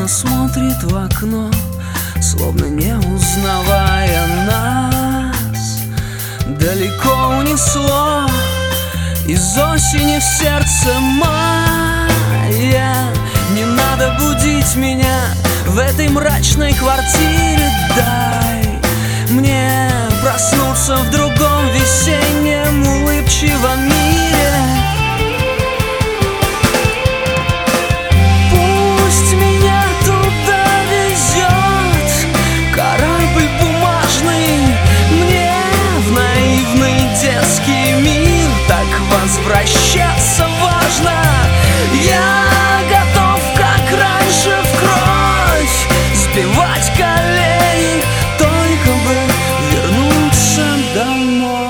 смотрит в окно, словно не узнавая нас. Далеко унесло из осени в сердце мая. Не надо будить меня в этой мрачной квартире. Дай мне проснуться в другом весеннем улыбчивом мире. Пусть меня туда везет корабль бумажный. Мне в наивный детский мир так возвращаться важно. Я готов, как раньше, в кровь сбивать колени, только бы вернуться домой.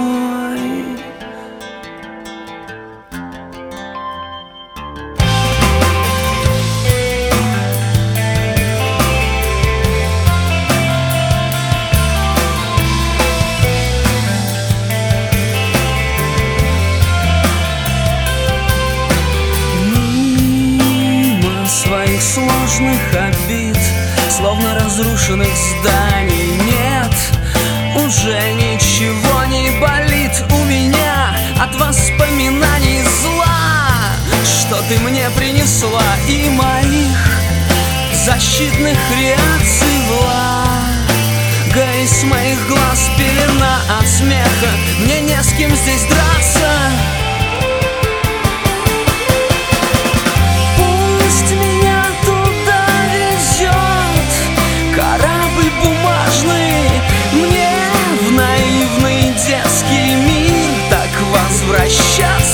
Своих сложных обид, словно разрушенных зданий, нет, уже ничего не болит у меня от воспоминаний зла, что ты мне принесла, и моих защитных реакций влага из моих глаз пелена от смеха. Мне не с кем здесь драться. Корабль бумажный, мне в наивный детский мир так возвращаться.